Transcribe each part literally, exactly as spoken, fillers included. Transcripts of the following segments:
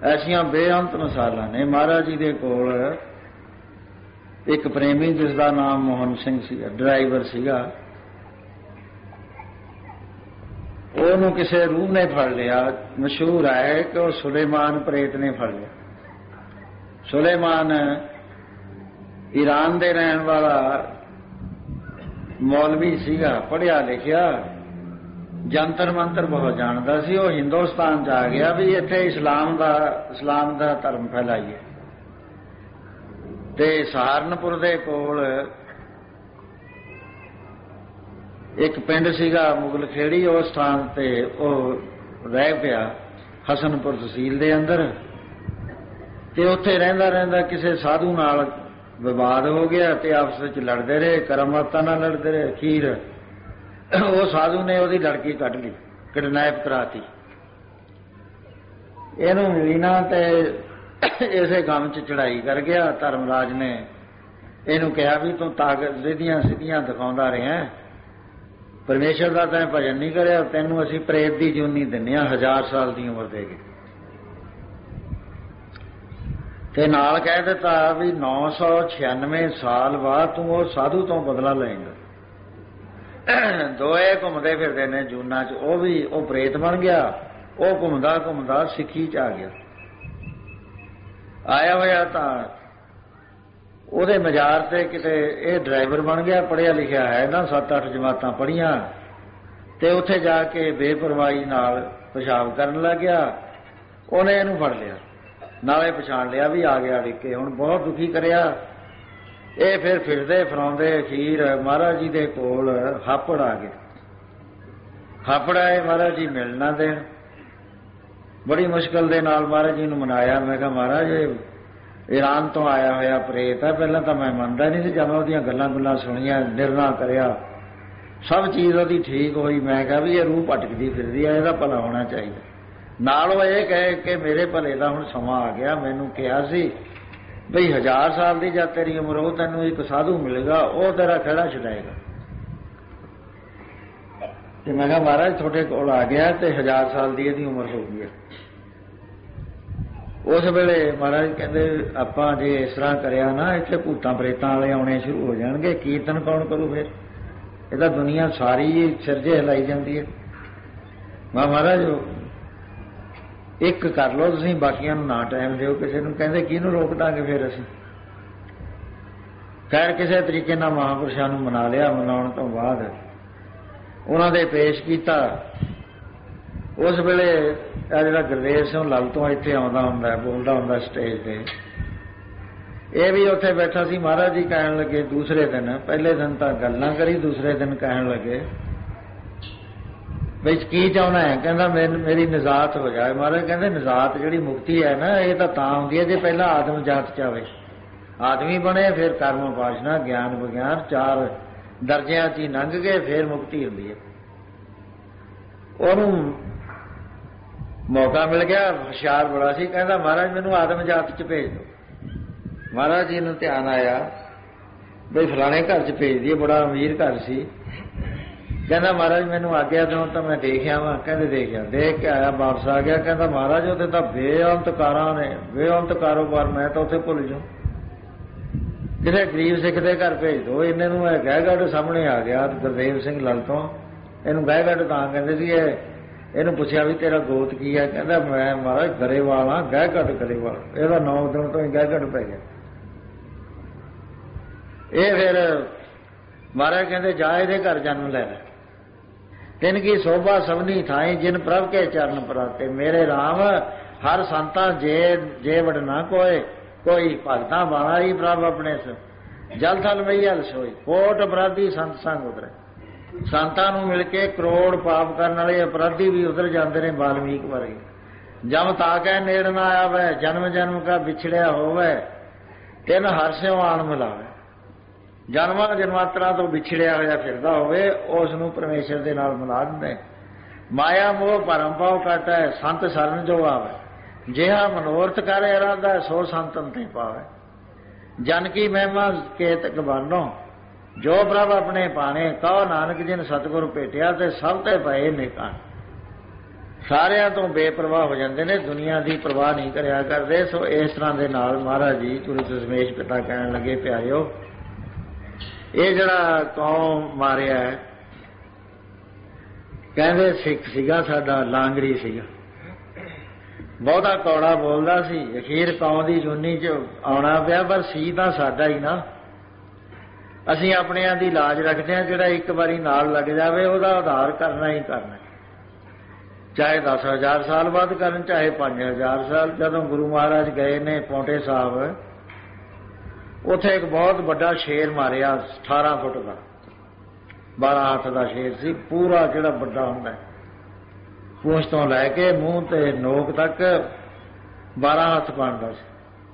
Isaiah बेअंत मिसालां ने। महाराज जी दे कोल एक प्रेमी जिसका नाम मोहन सिंह सीगा, ड्राइवर सीगा, ਉਹਨੂੰ ਕਿਸੇ रूह ने फड़ लिया। मशहूर है कि वह सुलेमान प्रेत ने फड़ लिया। सुलेमान ईरान दे रहन वाला मौलवी सीगा, पढ़िया लिखिया, जंतर मंतर बहुत जानता सी। वो हिंदुस्तान जा गया भी इत्थे इस्लाम दा इस्लाम दा धर्म फैलाइए। ते सहारनपुर दे कोल एक पिंड सीगा मुगल खेड़ी, उस स्थान ते वो रह पिया हसनपुर तहसील दे अंदर। ते उत्थे रहिंदा रहिंदा किसी साधु नाल विवाद हो गया ते आपस विच लड़दे रहे, करमाता नाल लड़दे रहे। अखीर वो साधु ने उसदी लड़की कढ ली, किडनैप कराती। इहनूं मिली ना ते इसे गम च चढ़ाई कर गया। धर्मराज ने इहनूं कहा भी तूं ताकत सीधियां सीधियां दिखाउंदा रहा, परमेश्वर का तैं भजन नहीं करिया, तैनूं असीं प्रेत की जूनी दिंदे हां, हजार साल की उम्र दे के। ते नाल कह दिता भी नौ सौ छियानवे साल बाद तू वो साधु तो बदला लेंगा। दोए घूमते फिरते ने जूना च, वो भी वो प्रेत बन गया, वो घूमदा घूमदा सिक्खी च आ गया। आया होया तां ਉਹਦੇ मजार से किते ये ड्राइवर बन गया, पढ़िया लिखिया है ना, सत्त अठ जमातां पढ़िया, ते उत्थे जाके बेपरवाही नाल पेशाब करन लग गया। उन्हें इहनूं फड़ लिया, नाले पछाण लिया भी आ गया डिके, हुण बहुत दुखी करिया। ये फिर फिरदे फिराउंदे अखीर महाराज जी दे कोल हापड़ आ गए। हापड़ आए, महाराज जी मिल ना देण। बड़ी मुश्किल दे नाल महाराज जी नूं मनाया। मैं कहा महाराज ईरान तो आया होया प्रेत है, पहला तो मैं मनता नहीं, जब मैं उसदियां गल्लां गुल्लां सुनिया, निर्णय करिया, सब चीज़ उसदी ठीक हुई। मैं कहा भी ये रूह भटकदी फिरदी है, इहदा भला होना चाहिए। नाल वो ये कहे कि मेरे भले दा हुण समां आ गया, मैनूं कहा सी बई हजार साल की जब तेरी उम्र हो, तैनूं एक साधु मिलेगा, वो तेरा खड़ा छुड़ाएगा। ते मैं कहा महाराज तुहाडे कोल आ गया ते हजार साल की इहदी उम्र हो गई है। उस वेले महाराज कहते आपां जे इस तरह करिया ना, इत्थे भूतां प्रेतां वाले आउणे शुरू हो जाणगे, कीर्तन कौन करू फिर? ये तां दुनिया सारी सिरजे हिलाई जांदी है। मैं महाराज एक कर लो तुसीं, बाकियां नूं ना टाइम दिओ किसी नूं। कहंदे किहनूं रोक दांगे फिर असीं? खैर किसी तरीके नाल महापुरुषां नूं मना लिया। मनाउण तो बाद उन्हां दे पेश कीता। उस वेले आ जिहड़ा गुरदेव सिंह लल तो इत्थे आउंदा हुंदा, बोलदा हुंदा स्टेज ते, ये भी उत्थे बैठा सी। महाराज जी कहण लगे दूसरे दिन, पहले दिन तां गल्लां करी, दूसरे दिन कहण लगे बई की चाहुंदा है? कहंदा मेरी निजात हो जाए। महाराज कहंदे निजात जिहड़ी मुक्ति है ना, ये तां तां हुंदी है जे पहला आदम जात च आवे, आदमी बने, फिर कर्म उपासना ज्ञान विज्ञान चार दर्जियां च ही लंघ गए, फिर मुक्ति हुंदी है। ਉਹਨੂੰ मौका मिल गया, हुशियार बड़ा सी, कहता महाराज मैनू आदम जात च भेज दो। महाराज जी नूं ध्यान आया बई फलाने घर च भेज दिए, बड़ा अमीर घर सी। कहता महाराज मैनू आग्या दो तो मैं देख आवां। कहते देखिया, देख के आया, वापस आ गया। कहता महाराज उत्थे तां बेअंत कारां ने, बेअंत कारोबार, मैं तो उत्थे भुल जाऊं। किसी गरीब सिख के घर भेज दो। इन्हें नूं गहगढ़ सामने आ गया गुरदेव सिंह लल तो। इहनूं गहगढ़ तां कहंदे सी, ਇਹਨੂੰ ਪੁੱਛਿਆ ਵੀ ਤੇਰਾ ਗੋਤ ਕੀ ਹੈ? ਕਹਿੰਦਾ ਮੈਂ ਮਹਾਰਾਜ ਗਰੇਵਾਲ ਹਾਂ, ਗਹਿਗੜ ਗਰੇਵਾਲ। ਇਹਦਾ ਨੌ ਦਿਨ ਤੋਂ ਹੀ ਗਹਿਗੜ ਪੈ ਗਿਆ। ਇਹ ਫਿਰ ਮਹਾਰਾਜ ਕਹਿੰਦੇ ਜਾ ਇਹਦੇ ਘਰ ਜਨਮ ਲੈ ਲੈ। ਤਿਨ ਕੀ ਸੋਭਾ ਸਭਨੀ ਥਾਈ ਜਿਨ ਪ੍ਰਭ ਕੇ ਚਰਨ ਪਰਾਤੇ। ਮੇਰੇ ਰਾਮ ਹਰ ਸੰਤਾਂ ਜੇ ਜੇ ਵਡ ਨਾ ਕੋਏ, ਕੋਈ ਭਗਤਾਂ ਬਾਣਾ ਹੀ ਪ੍ਰਭ ਆਪਣੇ ਜਲ ਥਲ ਮਈ ਹਲ ਸੋਈ। ਕੋਟ ਅਪਰਾਧੀ ਸੰਤ ਸੰਗ ਉਤਰੇ। संतां नूं मिल के करोड़ पाप करने वाले अपराधी भी उधर जाते हैं वाल्मीक वर्गे। जम ताकै नेड़ ना आवे, जन्म जन्म का बिछड़िया होवे, तिन हरस्यों आन मिलावे। जन्मां जन्मांतरां तो बिछड़िया होया फिरदा होवे, उस नूं परमेश्वर दे नाल मिला दिंदे। माया मोह भरम भाव काटा है, संत शरण जो आवे। जिहा मनोरथ कर इरादा सो संतन ते पावे। जन की महिमा केतक बानो, जो प्रभ अपने पाने। कहो नानक जिन सतगुर भेटिया ते सब ते पए निकान। ਸਾਰਿਆਂ ਤੋਂ ਬੇਪਰਵਾਹ ਹੋ ਜਾਂਦੇ ਨੇ, ਦੁਨੀਆ ਦੀ ਪਰਵਾਹ ਨਹੀਂ ਕਰਿਆ ਕਰਦੇ। ਸੋ ਇਸ ਤਰ੍ਹਾਂ ਦੇ ਨਾਲ ਮਹਾਰਾਜ ਜੀ ਗੁਰੂ ਦਸ਼ਮੇਸ਼ ਪਿਤਾ ਕਹਿਣ ਲੱਗੇ, ਪਿਆਰਿਓ ਇਹ ਜਿਹੜਾ ਕੌਮ ਮਾਰਿਆ ਕਹਿੰਦੇ ਸਿੱਖ ਸੀਗਾ, ਸਾਡਾ ਲਾਂਗੜੀ ਸੀਗਾ, ਬਹੁਤਾ ਕੌੜਾ ਬੋਲਦਾ ਸੀ, ਅਖੀਰ ਕੌਮ ਦੀ ਜੂਨੀ 'ਚ ਆਉਣਾ ਪਿਆ, ਪਰ ਸੀ ਤਾਂ ਸਾਡਾ ਹੀ ਨਾ। ਅਸੀਂ ਆਪਣਿਆਂ ਦੀ ਲਾਜ ਰੱਖਦੇ ਹਾਂ, ਜਿਹੜਾ ਇੱਕ ਵਾਰੀ ਨਾਲ ਲੱਗ ਜਾਵੇ ਉਹਦਾ ਉਧਾਰ ਕਰਨਾ ਹੀ ਕਰਨਾ, ਚਾਹੇ ਦਸ ਹਜ਼ਾਰ ਸਾਲ ਬਾਅਦ ਕਰਨ, ਚਾਹੇ ਪੰਜ ਹਜ਼ਾਰ ਸਾਲ। ਜਦੋਂ ਗੁਰੂ ਮਹਾਰਾਜ ਗਏ ਨੇ ਪੌਂਟੇ ਸਾਹਿਬ, ਉੱਥੇ ਇੱਕ ਬਹੁਤ ਵੱਡਾ ਸ਼ੇਰ ਮਾਰਿਆ, ਅਠਾਰਾਂ ਫੁੱਟ ਦਾ, ਬਾਰਾਂ ਹੱਥ ਦਾ ਸ਼ੇਰ ਸੀ, ਪੂਰਾ ਜਿਹੜਾ ਵੱਡਾ ਹੁੰਦਾ, ਪੂੰਛ ਤੋਂ ਲੈ ਕੇ ਮੂੰਹ ਤੇ ਨੋਕ ਤੱਕ ਬਾਰਾਂ ਹੱਥ ਬਣਦਾ ਸੀ।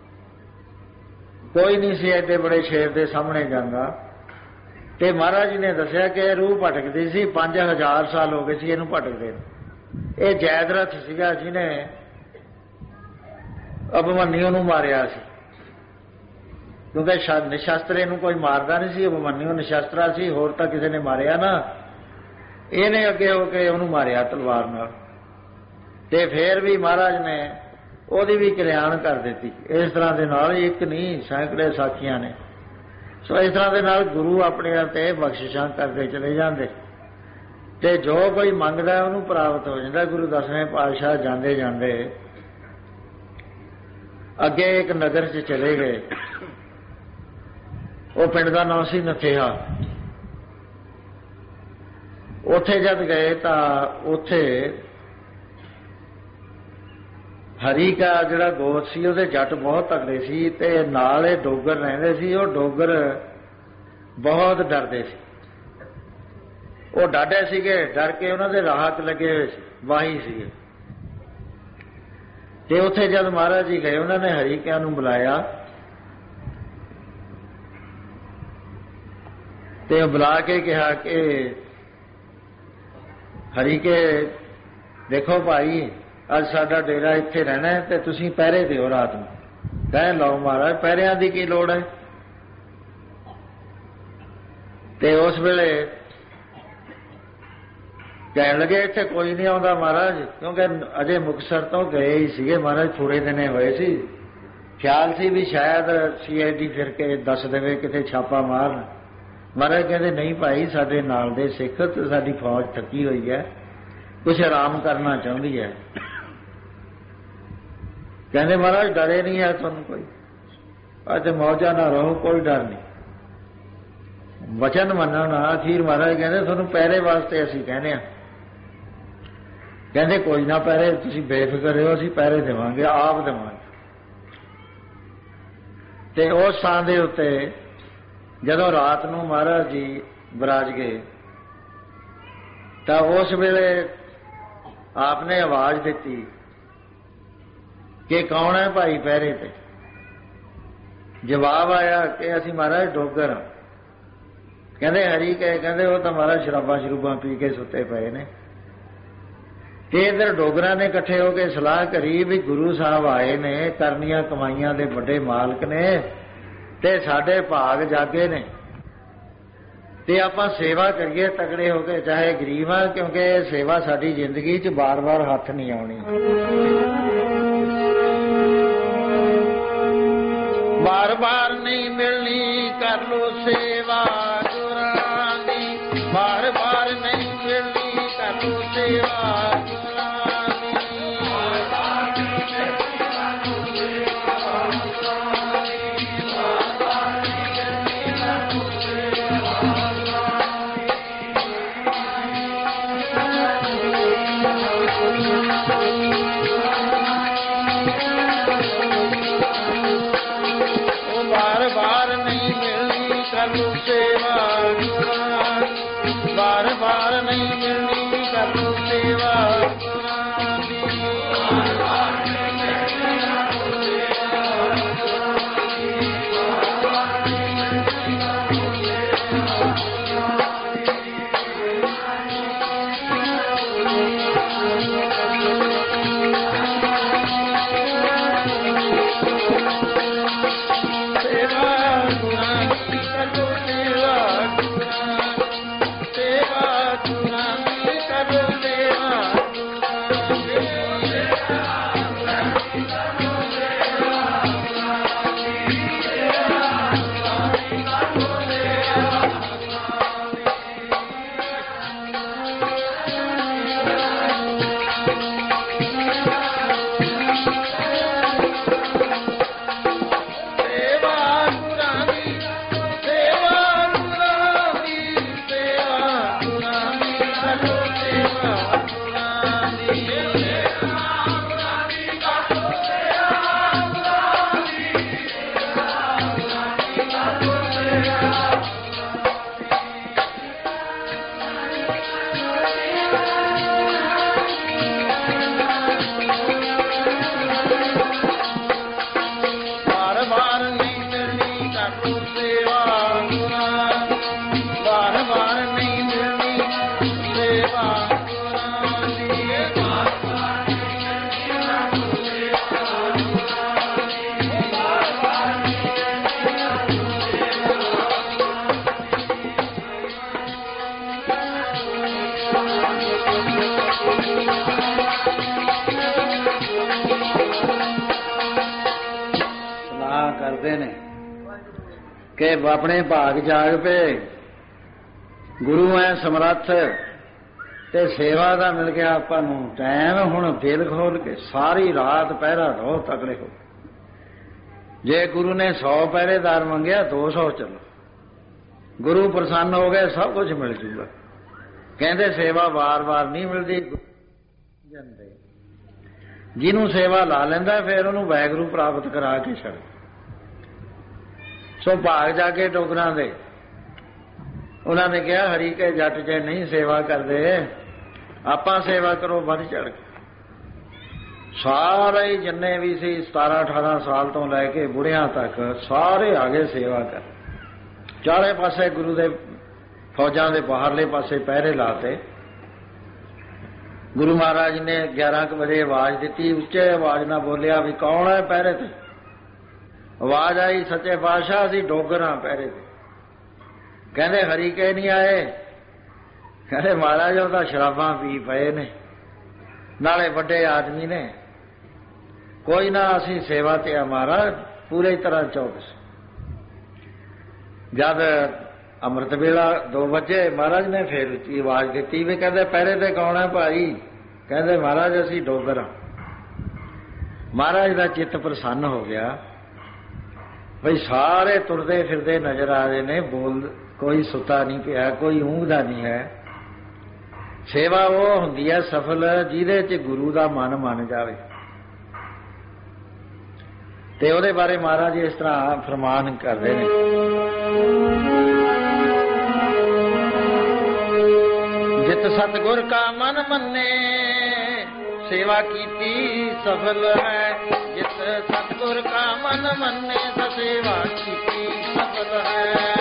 ਕੋਈ ਨਹੀਂ ਸੀ ਐਡੇ ਬੜੇ ਸ਼ੇਰ ਦੇ ਸਾਹਮਣੇ ਜਾਂਦਾ। ਤੇ ਮਹਾਰਾਜ ਜੀ ਨੇ ਦੱਸਿਆ ਕਿ ਰੂਹ ਭਟਕਦੀ ਸੀ, ਪੰਜ ਹਜ਼ਾਰ ਸਾਲ ਹੋ ਗਏ ਸੀ ਇਹਨੂੰ ਭਟਕਦੇ। ਇਹ ਜੈਦਰਥ ਸੀਗਾ ਜਿਹਨੇ ਅਭਿਮਨਿਊ ਨੂੰ ਮਾਰਿਆ ਸੀ, ਕਿਉਂਕਿ ਨਿਸ਼ਸਤਰੇ ਨੂੰ ਕੋਈ ਮਾਰਦਾ ਨਹੀਂ ਸੀ, ਅਭਿਮਨਿਊ ਨਿਸ਼ਸਤਰਾ ਸੀ, ਹੋਰ ਤਾਂ ਕਿਸੇ ਨੇ ਮਾਰਿਆ ਨਾ। ਇਹਨੇ ਅੱਗੇ ਹੋ ਕੇ ਉਹਨੂੰ ਮਾਰਿਆ ਤਲਵਾਰ ਨਾਲ, ਤੇ ਫੇਰ ਵੀ ਮਹਾਰਾਜ ਨੇ ਉਹਦੀ ਵੀ ਕਲਿਆਣ ਕਰ ਦਿੱਤੀ। ਇਸ ਤਰ੍ਹਾਂ ਦੇ ਨਾਲ ਇੱਕ ਨਹੀਂ, ਸੈਂਕੜੇ ਸਾਖੀਆਂ ਨੇ। ਸੋ ਇਸ ਤਰ੍ਹਾਂ ਦੇ ਨਾਲ ਗੁਰੂ ਆਪਣਿਆਂ ਤੇ ਬਖਸ਼ਿਸ਼ਾਂ ਕਰਦੇ ਚਲੇ ਜਾਂਦੇ, ਤੇ ਜੋ ਕੋਈ ਮੰਗਦਾ ਉਹਨੂੰ ਪ੍ਰਾਪਤ ਹੋ ਜਾਂਦਾ। ਗੁਰੂ ਦਸਵੇਂ ਪਾਤਸ਼ਾਹ ਜਾਂਦੇ ਜਾਂਦੇ ਅੱਗੇ ਇੱਕ ਨਗਰ 'ਚ ਚਲੇ ਗਏ, ਉਹ ਪਿੰਡ ਦਾ ਨਾਮ ਸੀ ਨਥੇਹਾ। ਉੱਥੇ ਜਦ ਗਏ ਤਾਂ ਉੱਥੇ ਹਰੀ ਕਾ ਜਿਹੜਾ ਗੋਤ ਸੀ ਉਹਦੇ ਜੱਟ ਬਹੁਤ ਤਕੜੇ ਸੀ, ਤੇ ਨਾਲ ਇਹ ਡੋਗਰ ਰਹਿੰਦੇ ਸੀ। ਉਹ ਡੋਗਰ ਬਹੁਤ ਡਰਦੇ ਸੀ, ਉਹ ਡਾਢੇ ਸੀਗੇ, ਡਰ ਕੇ ਉਹਨਾਂ ਦੇ ਰਾਹਤ ਲੱਗੇ ਹੋਏ ਸੀ, ਵਾਹੀ ਸੀਗੇ। ਤੇ ਉੱਥੇ ਜਦ ਮਹਾਰਾਜ ਜੀ ਗਏ, ਉਹਨਾਂ ਨੇ ਹਰੀਕਿਆਂ ਨੂੰ ਬੁਲਾਇਆ, ਤੇ ਬੁਲਾ ਕੇ ਕਿਹਾ ਕਿ ਹਰੀਕੇ ਦੇਖੋ ਭਾਈ, ਅੱਜ ਸਾਡਾ ਡੇਰਾ ਇੱਥੇ ਰਹਿਣਾ ਹੈ ਤੇ ਤੁਸੀਂ ਪਹਿਰੇ ਦਿਓ ਰਾਤ ਨੂੰ। ਕਹਿ ਲਓ ਮਹਾਰਾਜ, ਪਹਿਰਿਆਂ ਦੀ ਕੀ ਲੋੜ ਹੈ। ਤੇ ਉਸ ਵੇਲੇ ਕਹਿਣ ਲੱਗੇ ਇੱਥੇ ਕੋਈ ਨਹੀਂ ਆਉਂਦਾ ਮਹਾਰਾਜ, ਕਿਉਂਕਿ ਅਜੇ ਮੁਕਤਸਰ ਤੋਂ ਗਏ ਹੀ ਸੀਗੇ ਮਹਾਰਾਜ, ਥੋੜੇ ਦਿਨੇ ਹੋਏ ਸੀ। ਖਿਆਲ ਸੀ ਵੀ ਸ਼ਾਇਦ ਸੀ ਆਈ ਡੀ ਫਿਰ ਕੇ ਦੱਸ ਦੇਵੇ, ਕਿਤੇ ਛਾਪਾ ਮਾਰਨ। ਮਹਾਰਾਜ ਕਹਿੰਦੇ ਨਹੀਂ ਭਾਈ, ਸਾਡੇ ਨਾਲ ਦੇ ਸਿੱਖ ਤੇ ਸਾਡੀ ਫੌਜ ਥੱਕੀ ਹੋਈ ਹੈ, ਕੁਛ ਆਰਾਮ ਕਰਨਾ ਚਾਹੁੰਦੀ ਹੈ। ਕਹਿੰਦੇ ਮਹਾਰਾਜ ਡਰੇ ਨਹੀਂ ਹੈ ਤੁਹਾਨੂੰ ਕੋਈ, ਅੱਜ ਮੌਜਾਂ ਨਾ ਰਹੋ, ਕੋਈ ਡਰ ਨਹੀਂ। ਵਚਨ ਮੰਨਣਾ। ਅਖੀਰ ਮਹਾਰਾਜ ਕਹਿੰਦੇ ਤੁਹਾਨੂੰ ਪਹਿਰੇ ਵਾਸਤੇ ਅਸੀਂ ਕਹਿੰਦੇ ਹਾਂ। ਕਹਿੰਦੇ ਕੋਈ ਨਾ ਪਹਿਰੇ, ਤੁਸੀਂ ਬੇਫਿਕਰ ਰਹੋ, ਅਸੀਂ ਪਹਿਰੇ ਦੇਵਾਂਗੇ, ਆਪ ਦੇਵਾਂਗੇ। ਤੇ ਉਸ ਥਾਂ ਦੇ ਉੱਤੇ ਜਦੋਂ ਰਾਤ ਨੂੰ ਮਹਾਰਾਜ ਜੀ ਵਿਰਾਜ ਗਏ ਤਾਂ ਉਸ ਵੇਲੇ ਆਪ ਨੇ ਆਵਾਜ਼ ਦਿੱਤੀ ਕਿ ਕੌਣ ਹੈ ਭਾਈ ਪਹਿਰੇ ਤੇ। ਜਵਾਬ ਆਇਆ ਕਿ ਅਸੀਂ ਮਹਾਰਾਜ ਡੋਗਰ ਹਾਂ। ਕਹਿੰਦੇ ਹਰੀ ਕਹੇ, ਕਹਿੰਦੇ ਉਹ ਤਾਂ ਮਹਾਰਾਜ ਸ਼ਰਾਬਾਂ ਸ਼ਰੂਬਾਂ ਪੀ ਕੇ ਸੁੱਤੇ ਪਏ ਨੇ। ਤੇ ਇੱਧਰ ਡੋਗਰਾਂ ਨੇ ਇਕੱਠੇ ਹੋ ਕੇ ਸਲਾਹ ਕਰੀ ਵੀ ਗੁਰੂ ਸਾਹਿਬ ਆਏ ਨੇ, ਕਰਨੀਆਂ ਕਮਾਈਆਂ ਦੇ ਵੱਡੇ ਮਾਲਕ ਨੇ, ਤੇ ਸਾਡੇ ਭਾਗ ਜਾਗੇ ਨੇ, ਤੇ ਆਪਾਂ ਸੇਵਾ ਕਰੀਏ ਤਕੜੇ ਹੋ ਕੇ, ਚਾਹੇ ਗਰੀਬ ਆ, ਕਿਉਂਕਿ ਇਹ ਸੇਵਾ ਸਾਡੀ ਜ਼ਿੰਦਗੀ 'ਚ ਬਾਰ-ਬਾਰ ਹੱਥ ਨਹੀਂ ਆਉਣੀ। ਬਾਰ-ਬਾਰ ਨਹੀਂ ਮਿਲਣੀ, ਕਰ ਲੋ ਸੇਵਾ ਗੁਰਾਂ ਦੀ, ਬਾਰ-ਬਾਰ ਨਹੀਂ ਮਿਲਣੀ, ਕਰ ਲੋ ਸੇਵਾ ਗੁਰਾਂ ਦੀ। ਬਾਰ-ਬਾਰ ਨਹੀਂ ਮਿਲਣੀ, ਕਰ ਲੋ ਸੇਵਾ ਗੁਰਾਂ ਦੀ, ਬਾਰ-ਬਾਰ ਨਹੀਂ ਮਿਲਣੀ, ਕਰ ਲੋ ਸੇਵਾ ਗੁਰਾਂ ਦੀ। ਸੇਵਾ ਗੁਰਾਂ ਦੀ, ਕਰ ਲੋ ਸੇਵਾ ਗੁਰਾਂ ਕਰਦੇ ਨੇ ਕਿ ਆਪਣੇ ਭਾਗ ਜਾਗ ਪਏ, ਗੁਰੂ ਐ ਸਮਰੱਥ ਤੇ ਸੇਵਾ ਦਾ ਮਿਲ ਗਿਆ ਆਪਾਂ ਨੂੰ ਟਾਈਮ, ਹੁਣ ਦਿਲ ਖੋਲ ਕੇ ਸਾਰੀ ਰਾਤ ਪਹਿਰਾ ਰਹੋ, ਤਕੜੇ ਹੋ। ਜੇ ਗੁਰੂ ਨੇ ਸੌ ਪਹਿਰੇਦਾਰ ਮੰਗਿਆ ਦੋ ਸੌ ਚਲੋ, ਗੁਰੂ ਪ੍ਰਸੰਨ ਹੋ ਗਏ, ਸਭ ਕੁਝ ਮਿਲ ਜੂਗਾ। ਕਹਿੰਦੇ ਸੇਵਾ ਵਾਰ-ਵਾਰ ਨਹੀਂ ਮਿਲਦੀ, ਜਾਂਦੇ ਜਿਹਨੂੰ ਸੇਵਾ ਲਾ ਲੈਂਦਾ ਫਿਰ ਉਹਨੂੰ ਵਾਹਿਗੁਰੂ ਪ੍ਰਾਪਤ ਕਰਾ ਕੇ ਛੱਡ। ਸੋ ਭਾਗ ਜਾ ਕੇ ਡੋਗਰਾਂ ਦੇ ਉਹਨਾਂ ਨੇ ਕਿਹਾ ਹਰੀ ਕੇ ਜੱਟ ਜੇ ਨਹੀਂ ਸੇਵਾ ਕਰਦੇ, ਆਪਾਂ ਸੇਵਾ ਕਰੋ ਵੱਧ ਚੜ ਕੇ। ਸਾਰੇ ਜਿੰਨੇ ਵੀ ਸੀ ਸਤਾਰਾਂ ਅਠਾਰਾਂ ਸਾਲ ਤੋਂ ਲੈ ਕੇ ਬੁੜਿਆਂ ਤੱਕ ਸਾਰੇ ਆ ਗਏ ਸੇਵਾ ਕਰ। ਚਾਰੇ ਪਾਸੇ ਗੁਰੂ ਦੇ ਫੌਜਾਂ ਦੇ ਬਾਹਰਲੇ ਪਾਸੇ ਪਹਿਰੇ ਲਾਤੇ। ਗੁਰੂ ਮਹਾਰਾਜ ਨੇ ਗਿਆਰਾਂ ਕੁ ਵਜੇ ਆਵਾਜ਼ ਦਿੱਤੀ, ਉੱਚੇ ਆਵਾਜ਼ ਨਾਲ ਬੋਲਿਆ ਵੀ ਕੌਣ ਹੈ ਪਹਿਰੇ ਤੇ। ਆਵਾਜ਼ ਆਈ ਸੱਚੇ ਪਾਤਸ਼ਾਹ ਅਸੀਂ ਡੋਗਰ ਹਾਂ ਪਹਿਰੇ ਤੇ। ਕਹਿੰਦੇ ਹਰੀ ਕੇ ਨਹੀਂ ਆਏ। ਕਹਿੰਦੇ ਮਹਾਰਾਜ ਉਹ ਤਾਂ ਸ਼ਰਾਬਾਂ ਪੀ ਪਏ ਨੇ, ਨਾਲੇ ਵੱਡੇ ਆਦਮੀ ਨੇ, ਕੋਈ ਨਾ ਅਸੀਂ ਸੇਵਾ ਤੇ ਆ ਮਹਾਰਾਜ ਪੂਰੀ ਤਰ੍ਹਾਂ ਚੌਕਸ। ਜਦ ਅੰਮ੍ਰਿਤ ਵੇਲਾ ਦੋ ਵਜੇ ਮਹਾਰਾਜ ਨੇ ਫੇਰ ਉੱਚੀ ਆਵਾਜ਼ ਦਿੱਤੀ ਵੀ ਕਹਿੰਦੇ ਪਹਿਰੇ ਤੇ ਕੌਣ ਹੈ ਭਾਈ। ਕਹਿੰਦੇ ਮਹਾਰਾਜ ਅਸੀਂ ਡੋਗਰ ਹਾਂ। ਮਹਾਰਾਜ ਦਾ ਚਿੱਤ ਪ੍ਰਸੰਨ ਹੋ ਗਿਆ ਬਈ ਸਾਰੇ ਤੁਰਦੇ ਫਿਰਦੇ ਨਜ਼ਰ ਆ ਰਹੇ ਨੇ, ਬੋਲ ਕੋਈ ਸੁੱਤਾ ਨਹੀਂ ਪਿਆ, ਕੋਈ ਊਂਘਦਾ ਨਹੀਂ ਹੈ। ਸੇਵਾ ਉਹ ਹੁੰਦੀ ਹੈ ਸਫਲ ਜਿਹਦੇ 'ਚ ਗੁਰੂ ਦਾ ਮਨ ਮੰਨ ਜਾਵੇ। ਤੇ ਉਹਦੇ ਬਾਰੇ ਮਹਾਰਾਜ ਇਸ ਤਰ੍ਹਾਂ ਫਰਮਾਨ ਕਰਦੇ ਨੇ, ਜਿਤ ਸਤਿਗੁਰ ਕਾ ਮਨ ਮੰਨੇ ਸੇਵਾ ਕੀਤੀ ਸਫਲ ਹੈ। ਜਿਤ ਸਤਿਗੁਰ ਕਾ ਮਨ ਮੰਨੇ ਤਾਂ ਸੇਵਾ ਕੀਤੀ ਸਫਲ ਹੈ।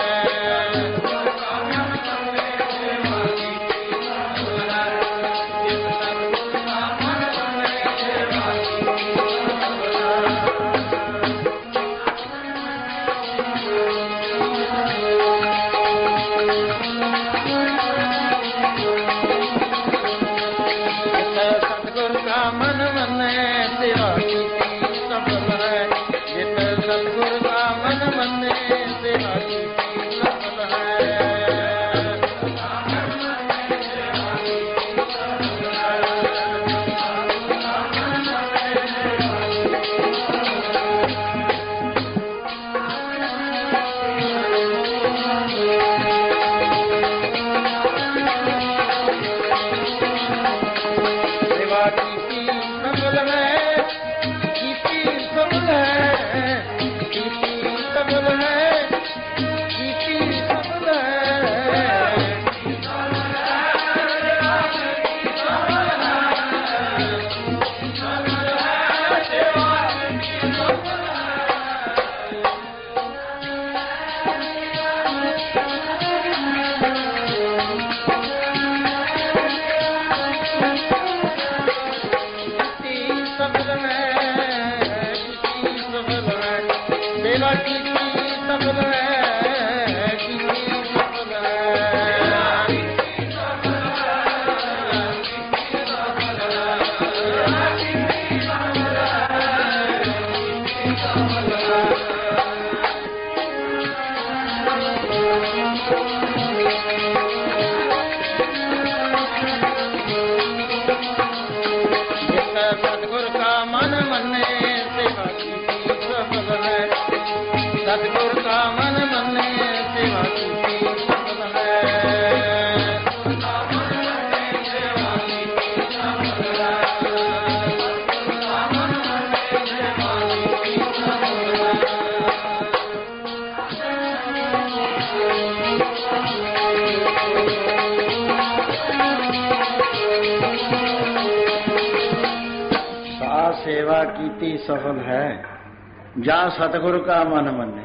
ਸੇਵਾ ਕੀਤੀ ਸਫਲ ਹੈ ਜਾਂ ਸਤਿਗੁਰ ਕਾ ਮਨ ਮੰਨੇ।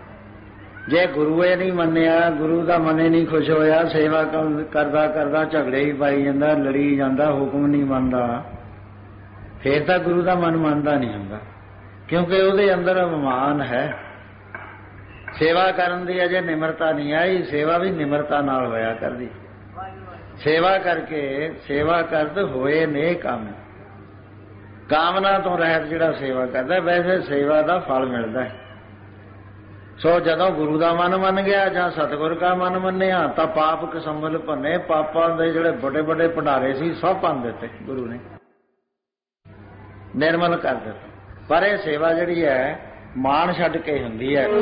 ਜੇ ਗੁਰੂਏ ਨਹੀਂ ਮੰਨਿਆ, ਗੁਰੂ ਦਾ ਮਨੇ ਨਹੀਂ ਖੁਸ਼ ਹੋਇਆ, ਸੇਵਾ ਕਰਦਾ ਕਰਦਾ ਝਗੜੇ ਹੀ ਪਾਈ ਜਾਂਦਾ, ਲੜੀ ਜਾਂਦਾ, ਹੁਕਮ ਨਹੀਂ ਮੰਨਦਾ, ਫੇਰ ਤਾਂ ਗੁਰੂ ਦਾ ਮਨ ਮੰਨਦਾ ਨਹੀਂ ਹੁੰਦਾ, ਕਿਉਂਕਿ ਉਹਦੇ ਅੰਦਰ ਅਭਿਮਾਨ ਹੈ। ਸੇਵਾ ਕਰਨ ਦੀ ਅਜੇ ਨਿਮਰਤਾ ਨਹੀਂ ਆਈ। ਸੇਵਾ ਵੀ ਨਿਮਰਤਾ ਨਾਲ ਹੋਇਆ ਕਰਦੀ। ਸੇਵਾ ਕਰਕੇ ਸੇਵਾ ਕਰਦ ਹੋਏ ਨੇ ਕੰਮ। ਕਾਮਨਾ ਤੋਂ ਰਹਿਤ ਜਿਹੜਾ ਸੇਵਾ ਕਰਦਾ, ਵੈਸੇ ਸੇਵਾ ਦਾ ਫਲ ਮਿਲਦਾ ਹੈ। सो जदों गुरु का मन मन गया जां सतगुर का मन मन्निया तो पाप कसंबल भन्ने, पापां दे जिहड़े बड़े बड़े भंडारे सी सब भंन दिते गुरु ने, निर्मल कर दिता। पर यह सेवा जिहड़ी है मान छड्ड के हुंदी है।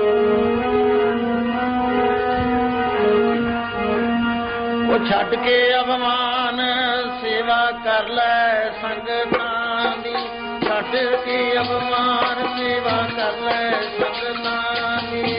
वो छड्ड के अभिमान सेवा कर लै संगतां दी, छड्ड के अभिमान सेवा कर लै संगतां दी।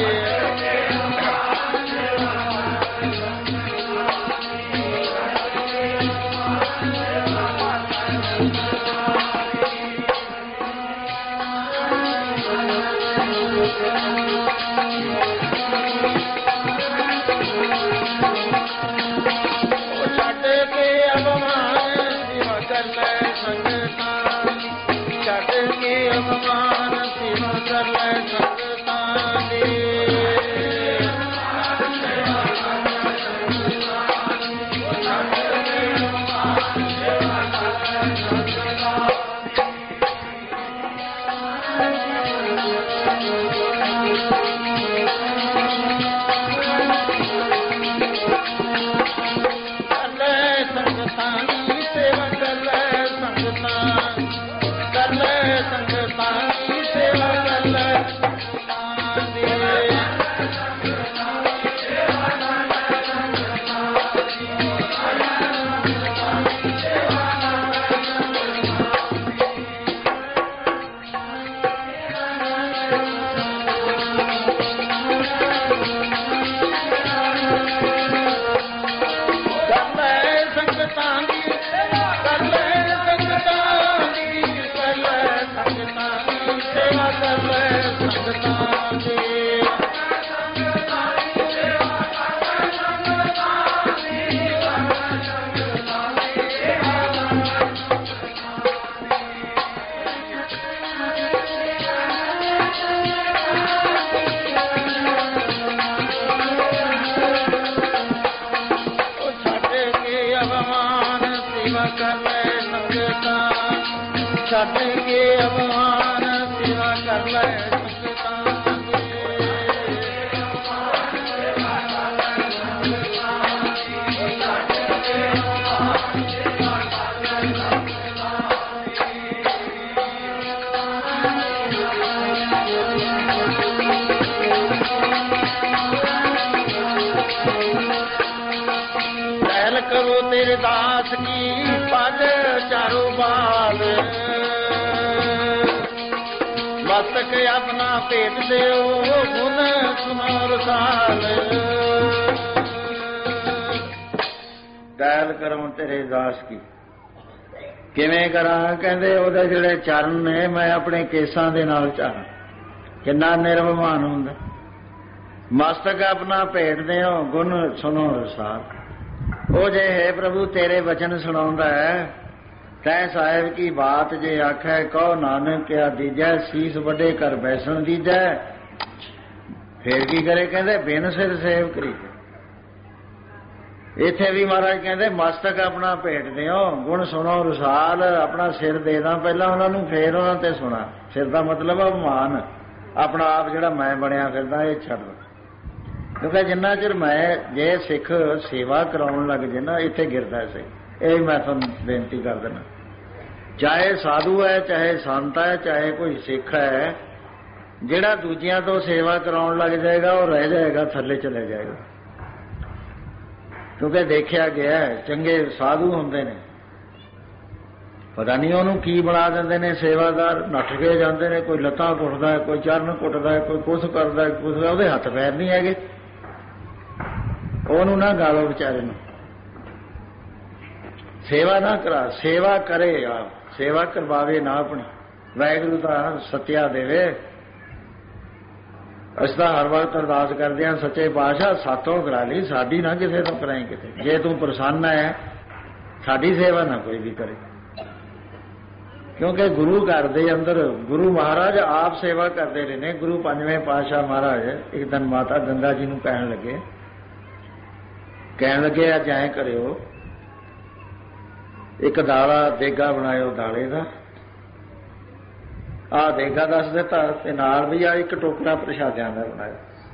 छड्ड के अभिमान सेवा कर लै संगतां पहल करो तेरे दास की पग चारों बाल, मस्तक अपना भेट देओ गुण सुनो रसाल। दयाल करो तेरे दास की किवें करां, कहंदे ओहदे जिहड़े चरण ने मैं अपने केसां दे नाल चाहां, किन्ना निर्ममान हुंदा। मस्तक अपना भेट देओ गुण सुनो रसाल। ओ जे है प्रभु तेरे वचन सुनाउंदा है, तै साहिब की बात जे आखै कहो नानक क्या दीजै, सीस वड्डे कर बैसन दीजै। फिर की करे, कहंदे बिन सिर सेव करी। इत्थे भी महाराज कहंदे मस्तक अपना भेट दिओ गुण सुनो रसाल। अपना सिर दे दा पहला उन्हां नूं, फिर उन्हां ते सुना। सिर दा मतलब अभिमान, अपना आप जिहड़ा मैं बनिया फिरदा ये छड्ड दो। क्योंकि जिन्ना चिर मैं जे सिख सेवा कराउण लग जे ना इत्थे गिरदा सी। यही मैं तुहानूं बेनती कर देना, चाहे साधु है चाहे संत है चाहे कोई सिख है, जिहड़ा दूजियां तो सेवा कराउण लग जाएगा वो रह जाएगा, थल्ले चले जाएगा। क्योंकि देखा गया है चंगे साधु होंदे ने, पता नहीं उन्होंने की बना देंदे ने सेवादार, नठ के जाते हैं। कोई लत्तां कुटदा है, कोई चरण कुटदा है, कोई कुछ करदा है, कुछ उहदे हत्थ पैर नहीं हैगे। ਉਹਨੂੰ ना गालो बेचारे ਨੂੰ, सेवा ना करा, सेवा करे आप, सेवा करवावे ना अपनी। वाहिगुरू दा सत्या देवे। असीं तां हर वक्त अरदास करदे हां सच्चे पातशाह सातों करा ली, साडी ना किसे तो कराई किते। जे तू प्रसन्न है साडी सेवा ना कोई भी करे। क्योंकि गुरु घर दे अंदर गुरु महाराज आप सेवा करते रहे ने। गुरु पंजवें पातशाह महाराज एक दिन माता गंगा जी नूं कहण लगे कहण लगे अज ऐ करियो, एक दाला देगा बनायो दाले दा, ਆਹ ਦੇਗਾ ਦੱਸ ਦਿੱਤਾ ਤੇ ਨਾਲ ਵੀ ਆ ਇੱਕ ਟੋਕਰਾ ਪ੍ਰਸ਼ਾਦਿਆਂ ਦਾ ਬਣਾਇਆ।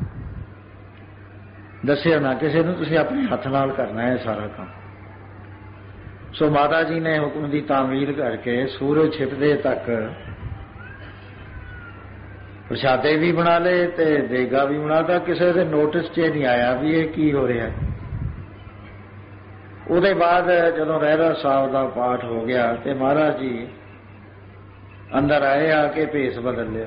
ਦੱਸਿਓ ਨਾ ਕਿਸੇ ਨੂੰ, ਤੁਸੀਂ ਆਪਣੇ ਹੱਥ ਨਾਲ ਕਰਨਾ ਹੈ ਸਾਰਾ ਕੰਮ। ਸੋ ਮਾਤਾ ਜੀ ਨੇ ਹੁਕਮ ਦੀ ਤਾਮੀਲ ਕਰਕੇ ਸੂਰਜ ਛਿਪਦੇ ਤੱਕ ਪ੍ਰਸ਼ਾਦੇ ਵੀ ਬਣਾ ਲਏ ਤੇ ਦੇਗਾ ਵੀ ਬਣਾਤਾ। ਕਿਸੇ ਦੇ ਨੋਟਿਸ 'ਚ ਨਹੀਂ ਆਇਆ ਵੀ ਇਹ ਕੀ ਹੋ ਰਿਹਾ। ਉਹਦੇ ਬਾਅਦ ਜਦੋਂ ਰਹਿਰਾਸ ਸਾਹਿਬ ਦਾ ਪਾਠ ਹੋ ਗਿਆ ਤੇ ਮਹਾਰਾਜ ਜੀ ਅੰਦਰ ਆਏ, ਆ ਕੇ ਭੇਸ ਬਦਲ ਲਿਆ,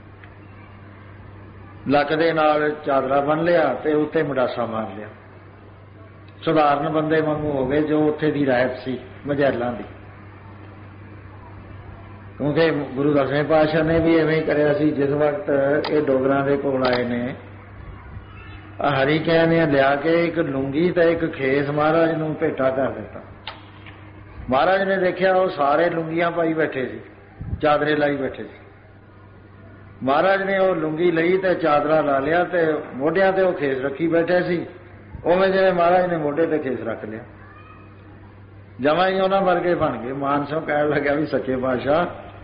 ਲੱਕ ਦੇ ਨਾਲ ਚਾਦਰਾ ਬੰਨ ਲਿਆ ਤੇ ਉੱਤੇ ਮੁੰਡਾਸਾ ਮਾਰ ਲਿਆ। ਸਧਾਰਨ ਬੰਦੇ ਵਾਂਗੂ ਹੋ ਗਏ ਜੋ ਉੱਥੇ ਦੀ ਰਾਇਤ ਸੀ ਮਝੈਲਾਂ ਦੀ, ਕਿਉਂਕਿ ਗੁਰੂ ਦਸਵੇਂ ਪਾਤਸ਼ਾਹ ਨੇ ਵੀ ਐਵੇਂ ਹੀ ਕਰਿਆ ਸੀ। ਜਿਸ ਵਕਤ ਇਹ ਡੋਗਰਾਂ ਦੇ ਕੋਲ ਆਏ ਨੇ, ਹਰੀ ਕਹਿ ਨੇ ਲਿਆ ਕੇ ਇੱਕ ਲੁੰਗੀ ਤੇ ਇੱਕ ਖੇਸ ਮਹਾਰਾਜ ਨੂੰ ਭੇਟਾ ਕਰ ਦਿੱਤਾ। ਮਹਾਰਾਜ ਨੇ ਦੇਖਿਆ ਉਹ ਸਾਰੇ ਲੁੰਗੀਆਂ ਪਾਈ ਬੈਠੇ ਸੀ, ਚਾਦਰੇ ਲਾਈ ਬੈਠੇ ਸੀ। ਮਹਾਰਾਜ ਨੇ ਉਹ ਲੁੰਗੀ ਲਈ ਤੇ ਚਾਦਰਾ ਲਾ ਲਿਆ ਤੇ ਮੋਢਿਆਂ ਤੇ ਉਹ ਖੇਸ ਰੱਖੀ ਬੈਠੇ ਸੀ। ਉਵੇਂ ਜਿਵੇਂ ਮਹਾਰਾਜ ਨੇ ਮੋਢੇ ਤੇ ਖੇਸ ਰੱਖ ਲਿਆ, ਜਮਾਂ ਹੀ ਉਹਨਾਂ ਵਰਗੇ ਬਣ ਗਏ। ਮਾਨਸੋਂ ਕਹਿਣ ਲੱਗਿਆ ਵੀ ਸੱਚੇ ਪਾਤਸ਼ਾਹ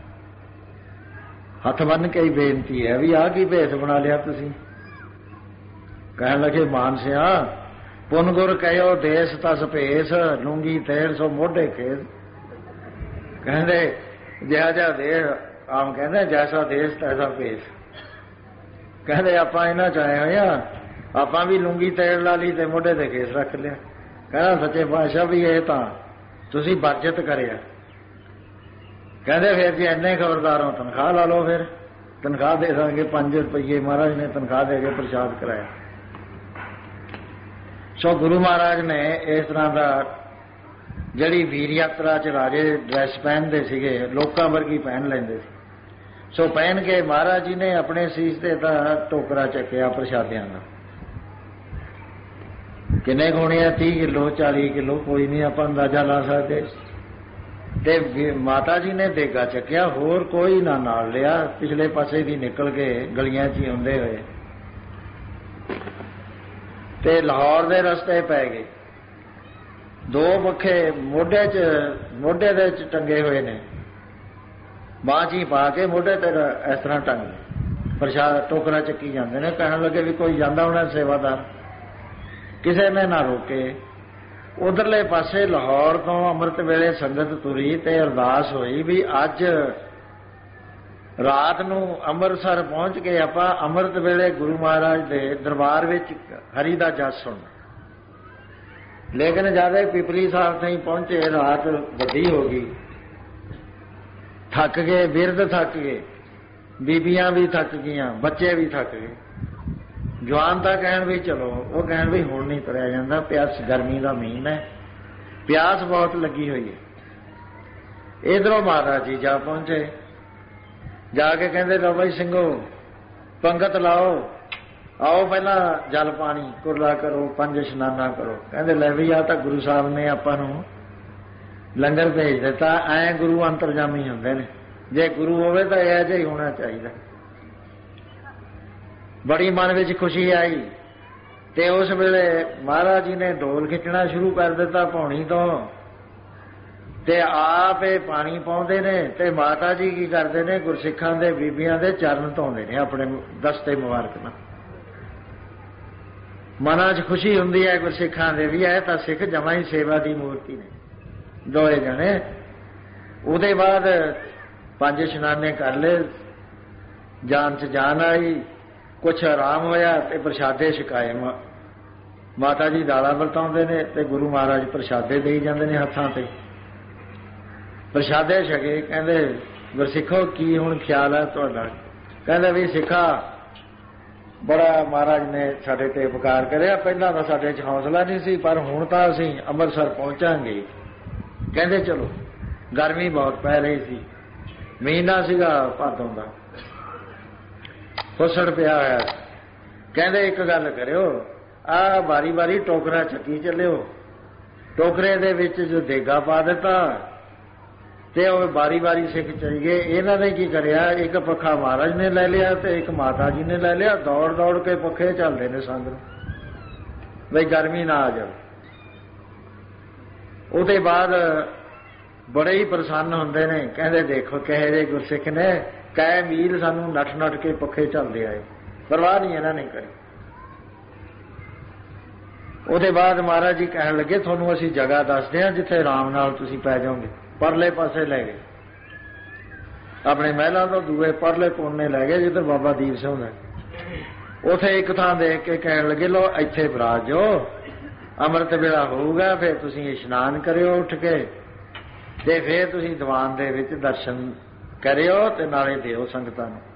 ਹੱਥ ਬੰਨ ਕੇ ਹੀ ਬੇਨਤੀ ਹੈ ਵੀ ਆਹ ਕੀ ਭੇਸ ਬਣਾ ਲਿਆ ਤੁਸੀਂ। ਕਹਿਣ ਲੱਗੇ ਮਾਨਸਿਆ ਪੁੰਨ ਗੁਰ ਕਹਿਓ ਦੇਸ ਤਸ ਭੇਸ, ਲੂੰਗੀ ਤੇਰ ਸੋ ਮੋਢੇ ਖੇਸ। ਕਹਿੰਦੇ ਜਿਹਾ ਜਿਹਾ ਦੇਸ਼, ਆਮ ਕਹਿੰਦੇ ਜੈਸਾ ਦੇਸ਼ ਤੈਸਾ ਭੇਸ। ਕਹਿੰਦੇ ਆਪਾਂ ਇਹਨਾਂ ਚ ਆਏ ਹੋਏ ਆ, ਆਪਾਂ ਵੀ ਲੂੰਗੀ ਤੇੜ ਲਾ ਲਈ ਤੇ ਮੋਢੇ ਤੇ ਖੇਸ ਰੱਖ ਲਿਆ। ਕਹਿੰਦਾ ਸੱਚੇ ਪਾਤਸ਼ਾਹ ਵੀ ਇਹ ਤਾਂ ਤੁਸੀਂ ਬਰਜਤ ਕਰਿਆ। ਕਹਿੰਦੇ ਫਿਰ ਜੇ ਇੰਨੇ ਖਬਰਦਾਰ ਹੋ ਤਨਖਾਹ ਲਾ ਲਓ, ਫਿਰ ਤਨਖਾਹ ਦੇ ਦਾਂਗੇ। ਪੰਜ ਰੁਪਈਏ ਮਹਾਰਾਜ ਨੇ ਤਨਖਾਹ ਦੇ ਕੇ ਪ੍ਰਸ਼ਾਦ ਕਰਾਇਆ। ਸੋ ਗੁਰੂ ਮਹਾਰਾਜ ਨੇ ਇਸ ਤਰ੍ਹਾਂ ਦਾ ਜਿਹੜੀ ਵੀਰ ਯਾਤਰਾ 'ਚ ਰਾਜੇ ਡਰੈਸ ਪਹਿਨਦੇ ਸੀਗੇ, ਲੋਕਾਂ ਵਰਗੀ ਪਹਿਨ ਲੈਂਦੇ ਸੀ। ਸੋ ਪਹਿਨ ਕੇ ਮਹਾਰਾਜ ਜੀ ਨੇ ਆਪਣੇ ਸੀਸ ਤੇ ਤਾਂ ਟੋਕਰਾ ਚੱਕਿਆ ਪ੍ਰਸ਼ਾਦਿਆਂ ਦਾ। ਕਿੰਨੇ ਹੋਣੇ ਆ? ਤੀਹ ਕਿੱਲੋ, ਚਾਲੀ ਕਿੱਲੋ, ਕੋਈ ਨਹੀਂ ਆਪਾਂ ਅੰਦਾਜ਼ਾ ਲਾ ਸਕਦੇ। ਤੇ ਮਾਤਾ ਜੀ ਨੇ ਦੇਗਾ ਚੱਕਿਆ, ਹੋਰ ਕੋਈ ਨਾ ਨਾਲ ਲਿਆ। ਪਿਛਲੇ ਪਾਸੇ ਦੀ ਨਿਕਲ ਕੇ ਗਲੀਆਂ 'ਚ ਹੀ ਹੁੰਦੇ ਹੋਏ ਤੇ ਲਾਹੌਰ ਦੇ ਰਸਤੇ ਪੈ ਗਏ। ਦੋ ਪੱਖੇ ਮੋਢੇ 'ਚ ਮੋਢੇ ਦੇ 'ਚ ਟੰਗੇ ਹੋਏ ਨੇ, ਬਾਂਹ 'ਚ ਹੀ ਪਾ ਕੇ ਮੋਢੇ ਤੇ ਇਸ ਤਰ੍ਹਾਂ ਟੰਗ ਪ੍ਰਸ਼ਾਦ ਟੋਕਰਾ ਚੱਕੀ ਜਾਂਦੇ ਨੇ। ਕਹਿਣ ਲੱਗੇ ਵੀ ਕੋਈ ਜਾਂਦਾ ਹੋਣਾ ਸੇਵਾਦਾਰ, ਕਿਸੇ ਨੇ ਨਾ ਰੋਕੇ। ਉਧਰਲੇ ਪਾਸੇ ਲਾਹੌਰ ਤੋਂ ਅੰਮ੍ਰਿਤ ਵੇਲੇ ਸੰਗਤ ਤੁਰੀ ਤੇ ਅਰਦਾਸ ਹੋਈ ਵੀ ਅੱਜ ਰਾਤ ਨੂੰ ਅੰਮ੍ਰਿਤਸਰ ਪਹੁੰਚ ਕੇ ਆਪਾਂ ਅੰਮ੍ਰਿਤ ਵੇਲੇ ਗੁਰੂ ਮਹਾਰਾਜ ਦੇ ਦਰਬਾਰ ਵਿੱਚ ਹਰੀ ਦਾ ਜਸ ਸੁਣਨਾ। ਲੇਕਿਨ ਜਦ ਇਹ ਪਿਪਲੀ ਸਾਹਿਬ ਤਾਈਂ ਪਹੁੰਚੇ, ਰਾਤ ਵੱਡੀ ਹੋ ਗਈ, ਥੱਕ ਗਏ, ਬਿਰਧ ਥੱਕ ਗਏ, ਬੀਬੀਆਂ ਵੀ ਥੱਕ ਗਈਆਂ, ਬੱਚੇ ਵੀ ਥੱਕ ਗਏ। ਜਵਾਨ ਤਾਂ ਕਹਿਣ ਵੀ ਚਲੋ, ਉਹ ਕਹਿਣ ਵੀ ਹੁਣ ਨਹੀਂ ਤੁਰਿਆ ਜਾਂਦਾ, ਪਿਆਸ ਗਰਮੀ ਦਾ ਮਹੀਨਾ ਹੈ, ਪਿਆਸ ਬਹੁਤ ਲੱਗੀ ਹੋਈ ਹੈ। ਇਧਰੋਂ ਮਹਾਰਾਜ ਜੀ ਜਾ ਪਹੁੰਚੇ। ਜਾ ਕੇ ਕਹਿੰਦੇ ਲਓ ਬਾਈ ਸਿੰਘੋ ਪੰਗਤ ਲਾਓ, ਆਓ ਪਹਿਲਾਂ ਜਲ ਪਾਣੀ ਕੁਰਲਾ ਕਰੋ, ਪੰਜ ਇਸ਼ਨਾਨਾ ਕਰੋ। ਕਹਿੰਦੇ ਲੈ ਵੀ ਆ ਤਾਂ ਗੁਰੂ ਸਾਹਿਬ ਨੇ ਆਪਾਂ ਨੂੰ ਲੰਗਰ ਭੇਜ ਦਿੱਤਾ। ਐਂ ਗੁਰੂ ਅੰਤਰਜਾਮੀ ਹੁੰਦੇ ਨੇ, ਜੇ ਗੁਰੂ ਹੋਵੇ ਤਾਂ ਇਹ ਜਿਹਾ ਹੀ ਹੋਣਾ ਚਾਹੀਦਾ। ਬੜੀ ਮਨ ਵਿੱਚ ਖੁਸ਼ੀ ਆਈ ਤੇ ਉਸ ਵੇਲੇ ਮਹਾਰਾਜ ਜੀ ਨੇ ਢੋਲ ਖਿੱਚਣਾ ਸ਼ੁਰੂ ਕਰ ਦਿੱਤਾ ਪੌਣੀ ਤੋਂ, ਤੇ ਆਪ ਇਹ ਪਾਣੀ ਪਾਉਂਦੇ ਨੇ ਤੇ ਮਾਤਾ ਜੀ ਕੀ ਕਰਦੇ ਨੇ, ਗੁਰਸਿੱਖਾਂ ਦੇ ਬੀਬੀਆਂ ਦੇ ਚਰਨ ਧੋਂਦੇ ਨੇ ਆਪਣੇ ਦਸਤੇ ਮੁਬਾਰਕ ਨਾਲ। ਮਨਾਂ 'ਚ ਖੁਸ਼ੀ ਹੁੰਦੀ ਹੈ ਗੁਰਸਿੱਖਾਂ ਦੇ ਵੀ, ਇਹ ਤਾਂ ਸਿੱਖ ਜਮਾਂ ਹੀ ਸੇਵਾ ਦੀ ਮੂਰਤੀ ਨੇ ਦੋਏ ਜਣੇ। ਉਹਦੇ ਬਾਅਦ ਪੰਜ ਇਸ਼ਨਾਨੇ ਕਰ ਲਏ, ਜਾਨ 'ਚ ਜਾਨ ਆਈ, ਕੁਛ ਆਰਾਮ ਹੋਇਆ ਤੇ ਪ੍ਰਸ਼ਾਦੇ ਛਕਾਏ। ਮਾਤਾ ਜੀ ਦਾਲਾਂ ਵਰਤਾਉਂਦੇ ਨੇ ਤੇ ਗੁਰੂ ਮਹਾਰਾਜ ਪ੍ਰਸ਼ਾਦੇ ਦੇਈ ਜਾਂਦੇ ਨੇ ਹੱਥਾਂ ਤੇ। ਪ੍ਰਸ਼ਾਦੇ ਛਕੇ। ਕਹਿੰਦੇ ਗੁਰਸਿੱਖੋ ਕੀ ਹੁਣ ਖਿਆਲ ਹੈ ਤੁਹਾਡਾ? ਕਹਿੰਦੇ ਵੀ ਸਿੱਖਾ ਬੜਾ ਮਹਾਰਾਜ ਨੇ ਸਾਡੇ ਤੇ ਉਪਕਾਰ ਕਰਿਆ, ਪਹਿਲਾਂ ਤਾਂ ਸਾਡੇ 'ਚ ਹੌਸਲਾ ਨਹੀਂ ਸੀ, ਪਰ ਹੁਣ ਤਾਂ ਅਸੀਂ ਅੰਮ੍ਰਿਤਸਰ ਪਹੁੰਚਾਂਗੇ। ਕਹਿੰਦੇ ਚਲੋ। ਗਰਮੀ ਬਹੁਤ ਪੈ ਰਹੀ ਸੀ, ਮਹੀਨਾ ਸੀਗਾ ਭਾਦੋਂ ਦਾ, ਫੁੱਸੜ ਪਿਆ ਹੋਇਆ। ਕਹਿੰਦੇ ਇੱਕ ਗੱਲ ਕਰਿਓ, ਆਹ ਵਾਰੀ ਵਾਰੀ ਟੋਕਰਾ ਚੱਕੀ ਚੱਲਿਓ, ਟੋਕਰੇ ਦੇ ਵਿੱਚ ਜੋ ਦੇਗਾ ਪਾ ਦਿੱਤਾ ਤੇ ਉਹ ਵਾਰੀ ਵਾਰੀ ਸਿੱਖ ਚਲ ਗਏ। ਇਹਨਾਂ ਨੇ ਕੀ ਕਰਿਆ, ਇੱਕ ਪੱਖਾ ਮਹਾਰਾਜ ਨੇ ਲੈ ਲਿਆ ਤੇ ਇੱਕ ਮਾਤਾ ਜੀ ਨੇ ਲੈ ਲਿਆ। ਦੌੜ ਦੌੜ ਕੇ ਪੱਖੇ ਚੱਲਦੇ ਨੇ ਸੰਗ ਨੂੰ, ਬਈ ਗਰਮੀ ਨਾ ਆ ਜਾਵੇ। ਉਹਦੇ ਬਾਅਦ बड़े ही प्रसन्न होंदे ने, कहते देखो कहे जे गुरसिख ने कै मील सानू नट नट के पखे चलते आए, परवाह नहीं इन्हां ने करी। ਉਹਦੇ बाद महाराज जी कहन लगे ਤੁਹਾਨੂੰ ਅਸੀਂ जगह दसदे हां जिथे आराम नाल तुसीं पै जाओगे। परले पासे लै गए, अपने महलों तो दूए परले कोने लै गए जिधर बाबा दीप सिंह है। उथे एक थां देख के कहन लगे लो इत्थे बराज जाओ, अमृत वेला होऊगा, फिर तुसीं इशनान करियो उठ के ते फिर तुसीं दीवान दे विच दर्शन करियो ते नाले दिओ संगतां नूं।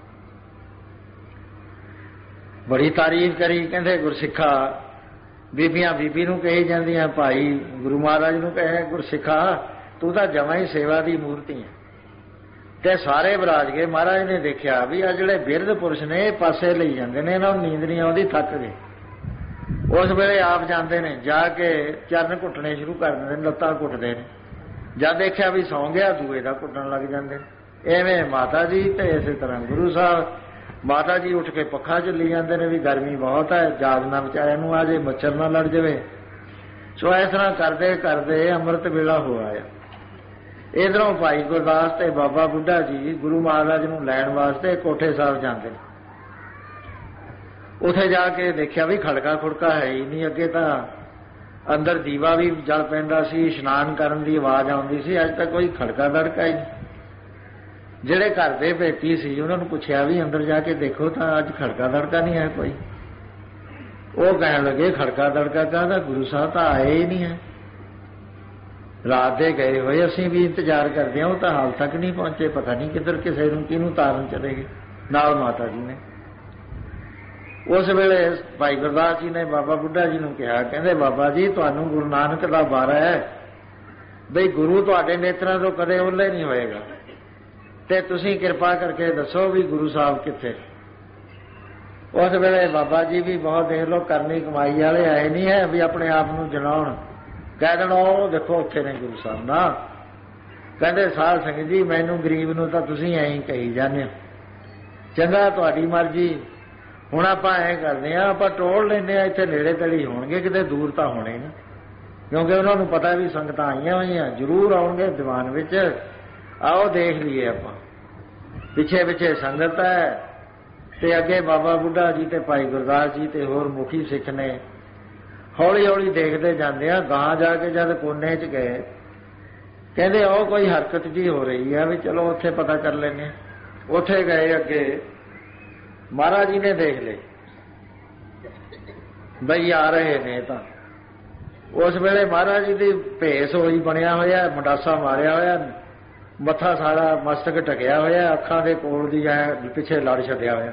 बड़ी तारीफ करी, कहंदे गुरसिखा बीबियां बीबी नूं कही जांदियां, भाई गुरु महाराज नूं कहे गुरसिखा तू तां जमां ही सेवा दी मूर्ति है। ते सारे बराज गए। महाराज ने देखिया भी आ जिहड़े बिरध पुरुष ने पासे लई जांदे ने, इन्हां नूं नींद नहीं आउंदी, थक गए। उस वेले आप जाते ने, जाके चरण घुटने शुरू कर देंदे ने, लत्तां घुटदे ने। जद देखिया भी सौ गया दूए दा घुटन लग जांदे ने। इवें माता जी ते इसे तरह गुरु साहब, माता जी उठ के पखा चली जाते हैं भी गर्मी बहुत है, जागना बेचारे नूं आ जे, मच्छर ना लड़ जाए। सो इस तरह करते करते अमृत वेला हो आया। इधरों भाई गुरदास ते बाबा बुढ़ा जी गुरु महाराज नूं लैण वास्ते कोठे साहब जाते हैं। उथे जाके देखिया भी खड़का खुड़का है ही नहीं। अगे तो अंदर दीवा भी जल पैंदा सी, इशनान करन दी आवाज़ आउंदी सी, अज तक कोई खड़का दड़का ही नहीं। ਜਿਹੜੇ घर ਦੇ ਭੇਤੀ ਸੀ ਉਹਨਾਂ ਨੂੰ ਪੁੱਛਿਆ ਵੀ ਅੰਦਰ ਜਾ ਕੇ ਦੇਖੋ ਤਾਂ ਅੱਜ ਖੜਕਾ ਦੜਕਾ ਨਹੀਂ ਹੈ ਕੋਈ। ਉਹ ਕਹਿਣ ਲੱਗੇ ਖੜਕਾ ਦੜਕਾ ਕਾਹਦਾ, ਗੁਰੂ ਸਾਹਿਬ ਤਾਂ ਆਏ ਹੀ ਨਹੀਂ ਹੈ, ਰਾਤ ਦੇ ਗਏ ਹੋਏ, ਅਸੀਂ ਵੀ ਇੰਤਜ਼ਾਰ ਕਰਦੇ ਹਾਂ, ਉਹ ਤਾਂ ਹਾਲ ਤੱਕ ਨਹੀਂ ਪਹੁੰਚੇ, ਪਤਾ ਨਹੀਂ ਕਿੱਧਰ ਕਿਸੇ ਨੂੰ ਕਿਹਨੂੰ ਤਾਰਨ ਚਲੇ ਗਏ। ਨਾਲ ਮਾਤਾ ਜੀ ਨੇ। ਉਸ ਵੇਲੇ ਭਾਈ ਗੁਰਦਾਸ ਜੀ ਨੇ ਬਾਬਾ ਬੁੱਢਾ ਜੀ ਨੂੰ ਕਿਹਾ, ਕਹਿੰਦੇ ਬਾਬਾ ਜੀ ਤੁਹਾਨੂੰ ਗੁਰੂ ਨਾਨਕ ਦਾ ਵਾਰਾ ਹੈ ਬਈ ਗੁਰੂ ਤੁਹਾਡੇ ਨੇਤਰਾਂ ਤੋਂ ਕਦੇ ਉਹਲੇ ਨਹੀਂ ਹੋਏਗਾ, ਤੇ ਤੁਸੀਂ ਕਿਰਪਾ ਕਰਕੇ ਦੱਸੋ ਵੀ ਗੁਰੂ ਸਾਹਿਬ ਕਿੱਥੇ। ਉਸ ਵੇਲੇ ਬਾਬਾ ਜੀ ਵੀ ਬਹੁਤ ਦੇਖ ਲੋ ਕਰਨੀ ਕਮਾਈ ਵਾਲੇ ਆਏ ਨਹੀਂ ਹੈ ਵੀ ਆਪਣੇ ਆਪ ਨੂੰ ਜਲਾਉਣ, ਕਹਿ ਦੇਣ ਉਹ ਦੇਖੋ ਉੱਥੇ ਨੇ ਗੁਰੂ ਸਾਹਿਬ। ਨਾ, ਕਹਿੰਦੇ ਸਾਧ ਸੰਗਤ ਜੀ ਮੈਨੂੰ ਗਰੀਬ ਨੂੰ ਤਾਂ ਤੁਸੀਂ ਐਂ ਹੀ ਕਹੀ ਜਾਂਦੇ ਹੋ, ਚੰਗਾ ਤੁਹਾਡੀ ਮਰਜ਼ੀ। ਹੁਣ ਆਪਾਂ ਐਂ ਕਰਦੇ ਹਾਂ, ਆਪਾਂ ਟੋਲ ਲੈਂਦੇ ਹਾਂ, ਇੱਥੇ ਨੇੜੇ ਤੇੜੇ ਹੋਣਗੇ, ਕਿਤੇ ਦੂਰ ਤਾਂ ਹੋਣੇ ਨਹੀਂ, ਕਿਉਂਕਿ ਉਹਨਾਂ ਨੂੰ ਪਤਾ ਵੀ ਸੰਗਤਾਂ ਆਈਆਂ ਹੋਈਆਂ ਜ਼ਰੂਰ ਆਉਣਗੇ ਦੀਵਾਨ ਵਿੱਚ। आओ देख लीए आप, पिछे पिछे संगत है ते अगे बाबा बुढ़ा जी ते भाई गुरदास जी ते होर मुखी सिख ने। हौली हौली देखते जाते हैं, गां जाके जब कोने च गए कहते ओ कोई हरकत जी हो रही है भी चलो उत्थे पता कर लेने। उत्थे गए अगे महाराज जी ने देख ले बई आ रहे ने। तो उस वेले महाराज जी की भेस होई बनिया होया, मंडासा मारिया होया, मत्था सारा मस्तक ढकिया होया, अखां दे कोल दी है पिछे लड़ छड्डिया होया,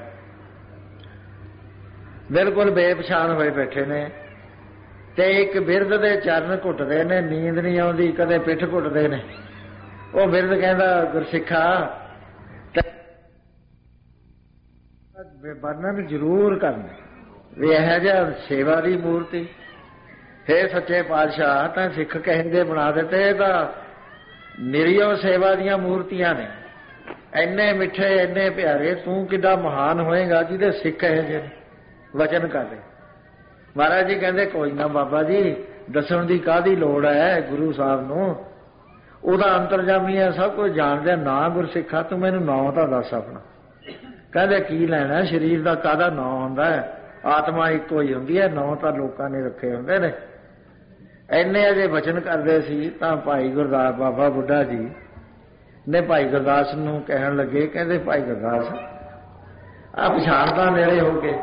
बिल्कुल बेपछाण होए बैठे ने। ते एक बिरध दे चरण घुटदे ने, नींद नहीं आउंदी, कदे पिठ घुटदे ने। ਉਹ ਬਿਰਧ ਕਹਿੰਦਾ ਗੁਰਸਿੱਖਾ ਵਰਣਨ ਜ਼ਰੂਰ ਕਰਨਾ ਵੀ ਇਹੋ ਜਿਹਾ ਸੇਵਾ ਦੀ ਮੂਰਤੀ ਹੈ ਸੱਚੇ ਪਾਤਸ਼ਾਹ ਤਾਂ ਸਿੱਖ ਕਹਿੰਦੇ ਬਣਾ ਦਿੱਤੇ। ਤਾਂ ਨਿਰਿਓ ਸੇਵਾ ਦੀਆਂ ਮੂਰਤੀਆਂ ਨੇ, ਇੰਨੇ ਮਿੱਠੇ ਇੰਨੇ ਪਿਆਰੇ, ਤੂੰ ਕਿੱਡਾ ਮਹਾਨ ਹੋਏਗਾ ਜਿਹਦੇ ਸਿੱਖ ਇਹੋ ਜਿਹੇ ਵਚਨ ਕਰਦੇ। ਮਹਾਰਾਜ ਜੀ ਕਹਿੰਦੇ ਕੋਈ ਨਾ ਬਾਬਾ ਜੀ, ਦੱਸਣ ਦੀ ਕਾਹਦੀ ਲੋੜ ਹੈ ਗੁਰੂ ਸਾਹਿਬ ਨੂੰ, ਉਹਦਾ ਅੰਤਰਜਾਮੀ ਹੈ, ਸਭ ਕੁਝ ਜਾਣਦੇ। ਨਾ ਗੁਰਸਿੱਖਾ ਤੂੰ ਮੈਨੂੰ ਨਾਂ ਤਾਂ ਦੱਸ ਆਪਣਾ। ਕਹਿੰਦੇ ਕੀ ਲੈਣਾ, ਸਰੀਰ ਦਾ ਕਾਹਦਾ ਨਾਂ ਹੁੰਦਾ ਹੈ, ਆਤਮਾ ਇੱਕੋ ਹੀ ਹੁੰਦੀ ਹੈ, ਨਾਂ ਤਾਂ ਲੋਕਾਂ ਨੇ ਰੱਖੇ ਹੁੰਦੇ ਨੇ। ਇੰਨੇ ਅਜੇ ਵਚਨ ਕਰਦੇ ਸੀ ਤਾਂ ਭਾਈ ਗੁਰਦਾਸ ਬਾਬਾ ਬੁੱਢਾ ਜੀ ਨੇ ਭਾਈ ਗੁਰਦਾਸ ਨੂੰ ਕਹਿਣ ਲੱਗੇ, ਕਹਿੰਦੇ ਭਾਈ ਗੁਰਦਾਸ ਆ ਪਛਾਣਦਾ ਨੇੜੇ ਹੋ ਕੇ।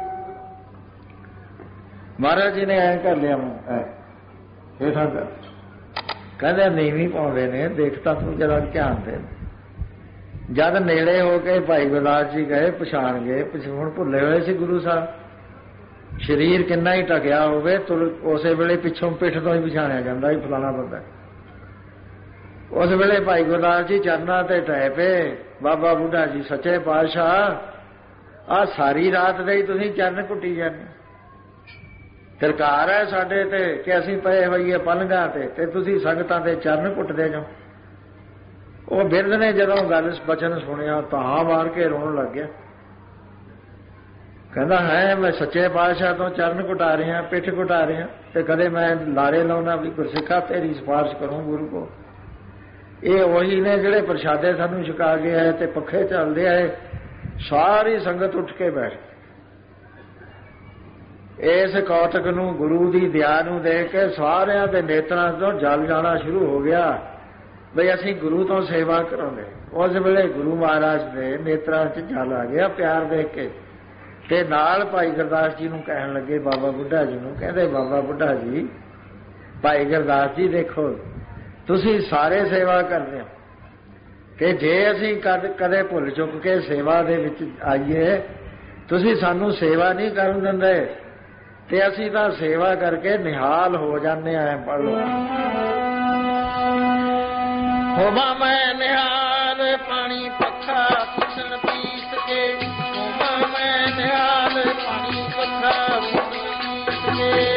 ਮਹਾਰਾਜ ਜੀ ਨੇ ਐਂ ਕਰ ਲਿਆ ਹੇਠਾਂ ਕਰ, ਕਹਿੰਦੇ ਨੀਵੀਂ ਪਾਉਂਦੇ ਨੇ, ਦੇਖ ਤਾਂ ਤੂੰ ਜਰਾ ਧਿਆਨ ਦੇ। ਜਦ ਨੇੜੇ ਹੋ ਕੇ ਭਾਈ ਗੁਰਦਾਸ ਜੀ ਗਏ, ਪਛਾਣ ਗਏ, ਹੁਣ ਭੁੱਲੇ ਹੋਏ ਸੀ ਗੁਰੂ ਸਾਹਿਬ। ਸਰੀਰ ਕਿੰਨਾ ਹੀ ਢਕਿਆ ਹੋਵੇ ਉਸੇ ਵੇਲੇ ਪਿੱਛੋਂ ਪਿੱਠ ਤੋਂ ਹੀ ਪਛਾਣਿਆ ਜਾਂਦਾ ਵੀ ਫਲਾਣਾ ਬੰਦਾ। ਉਸ ਵੇਲੇ ਭਾਈ ਗੁਰਦਾਸ ਜੀ ਚਰਨਾਂ ਤੇ ਟਹਿ ਪਏ। ਬਾਬਾ ਬੁੱਢਾ ਜੀ ਸੱਚੇ ਪਾਤਸ਼ਾਹ ਆਹ ਸਾਰੀ ਰਾਤ ਦੇ ਹੀ ਤੁਸੀਂ ਚਰਨ ਘੁੱਟੀ ਜਾਂਦੇ, ਸਰਕਾਰ ਹੈ ਸਾਡੇ ਤੇ ਕਿ ਅਸੀਂ ਪਏ ਹੋਈਏ ਪਲੰਘਾਂ ਤੇ ਤੇ ਤੁਸੀਂ ਸੰਗਤਾਂ ਦੇ ਚਰਨ ਘੁੱਟਦੇ ਜਾਓ। ਉਹ ਬਿਰਧ ਨੇ ਜਦੋਂ ਗੱਲ ਬਚਨ ਸੁਣਿਆ ਤਾਂ ਮਾਰ ਕੇ ਰੋਣ ਲੱਗ ਗਿਆ। ਕਹਿੰਦਾ ਹੈ ਮੈਂ ਸੱਚੇ ਪਾਤਸ਼ਾਹ ਤੋਂ ਚਰਨ ਘੁਟਾ ਰਿਹਾ, ਪਿੱਠ ਘੁਟਾ ਰਿਹਾ, ਤੇ ਕਦੇ ਮੈਂ ਲਾਰੇ ਲਾਉਣਾ ਵੀ ਗੁਰਸਿੱਖਾ ਤੇਰੀ ਸਿਫਾਰਿਸ਼ ਕਰੂੰ ਗੁਰੂ ਕੋ। ਇਹ ਉਹੀ ਨੇ ਜਿਹੜੇ ਪ੍ਰਸ਼ਾਦੇ ਸਾਨੂੰ ਛਕਾ ਕੇ ਆਏ ਤੇ ਪੱਖੇ ਚੱਲਦੇ ਆਏ। ਸਾਰੀ ਸੰਗਤ ਉੱਠ ਕੇ ਬੈਠ ਇਸ ਕੌਤਕ ਨੂੰ, ਗੁਰੂ ਦੀ ਦਇਆ ਨੂੰ ਦੇਖ ਕੇ ਸਾਰਿਆਂ ਦੇ ਨੇਤਰਾਂ ਤੋਂ ਜਲ ਜਾਣਾ ਸ਼ੁਰੂ ਹੋ ਗਿਆ ਬਈ ਅਸੀਂ ਗੁਰੂ ਤੋਂ ਸੇਵਾ ਕਰਾਂਗੇ। ਉਸ ਵੇਲੇ ਗੁਰੂ ਮਹਾਰਾਜ ਦੇ ਨੇਤਰਾਂ 'ਚ ਜਲ ਆ ਗਿਆ ਪਿਆਰ ਦੇਖ ਕੇ। ਤੇ ਨਾਲ ਭਾਈ ਗੁਰਦਾਸ ਜੀ ਨੂੰ ਕਹਿਣ ਲੱਗੇ, ਬਾਬਾ ਬੁੱਢਾ ਜੀ ਨੂੰ, ਕਹਿੰਦੇ ਬਾਬਾ ਬੁੱਢਾ ਜੀ, ਭਾਈ ਗੁਰਦਾਸ ਜੀ ਦੇਖੋ ਤੁਸੀਂ ਸਾਰੇ ਸੇਵਾ ਕਰਦੇ ਹੋ ਕਿ ਜੇ ਅਸੀਂ ਕਦ ਕਦੇ ਭੁੱਲ ਚੁੱਕ ਕੇ ਸੇਵਾ ਦੇ ਵਿੱਚ ਆਈਏ, ਤੁਸੀਂ ਸਾਨੂੰ ਸੇਵਾ ਨਹੀਂ ਕਰਨ ਦਿੰਦੇ ਤੇ ਅਸੀਂ ਤਾਂ ਸੇਵਾ ਕਰਕੇ ਨਿਹਾਲ ਹੋ ਜਾਂਦੇ ਆਂ। ਪੜ੍ਹ ਲਓ, ਹੋਵਾਂ ਮੈਂ ਨਿਹਾਲ ਪਾਣੀ ਪੱਖਾ ਪਿਸਣ ਪੀਸ ਕੇ, ਹੋਵਾਂ ਮੈਂ ਨਿਹਾਲ ਪਾਣੀ ਪੱਖਾ ਪਿਸਣ ਪੀਸ ਕੇ।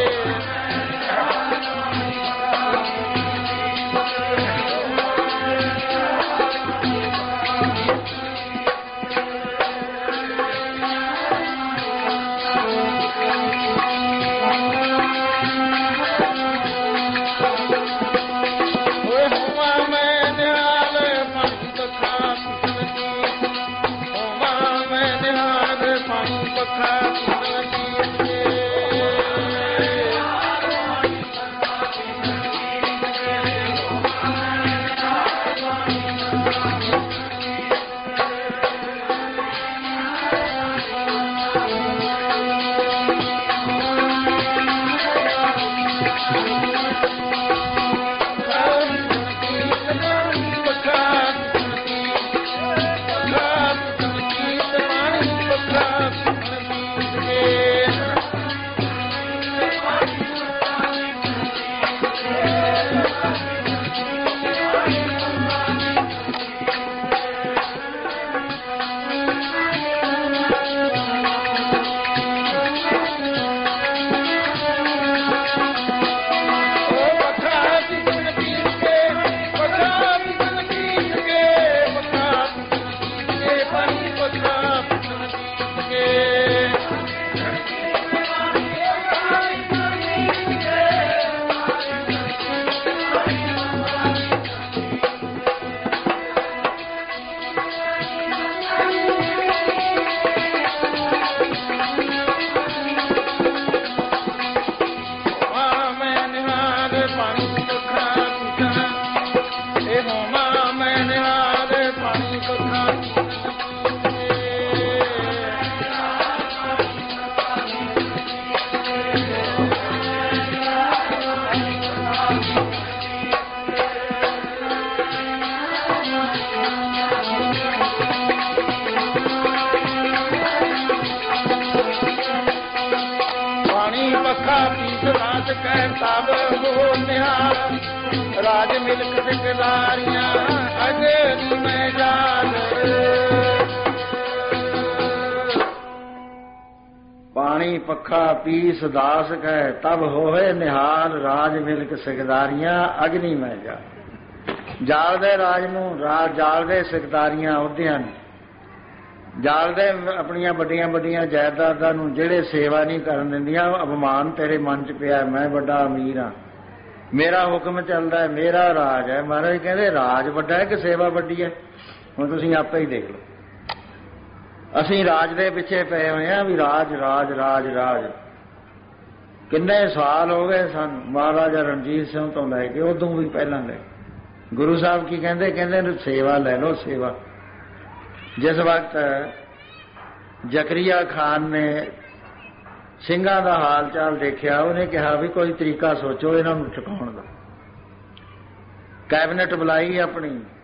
राज मिल्क सिकदारियां अगनी में जान, पानी पखा पीस दास कह तब होए निहाल, राज मिल्क सिकदारियां अग्नि में जान। जाल दे राज नूं राज जाल दे सिकदारियां उहदियां ने, जाल दे अपनियां वड्डियां वड्डियां जायदादां नूं ਜਿਹੜੇ सेवा नहीं करन दिंदियां, अभिमान तेरे मन च पिया, मैं वड्डा अमीर हाँ, मेरा हुक्म चलता है, मेरा राज है। महाराज कहते राज वड्डा है कि सेवा वड्डी है? हुण तुसीं आपे ही देख लो, असीं राज दे पिछे पए होए हां भी राज राज राज राज। किन्ने साल हो गए सन महाराजा रणजीत सिंह तो लैके उदों भी पहलां ले गुरु साहब की कहते कहते सेवा लै लो सेवा। जिस वक्त जकरिया खान ने ਸਿੰਘਾਂ ਦਾ ਹਾਲ ਚਾਲ ਦੇਖਿਆ, ਉਹਨੇ ਕਿਹਾ ਵੀ ਕੋਈ ਤਰੀਕਾ ਸੋਚੋ ਇਹਨਾਂ ਨੂੰ ਠਕਾਉਣ ਦਾ। ਕੈਬਨਿਟ ਬੁਲਾਈ ਆਪਣੀ,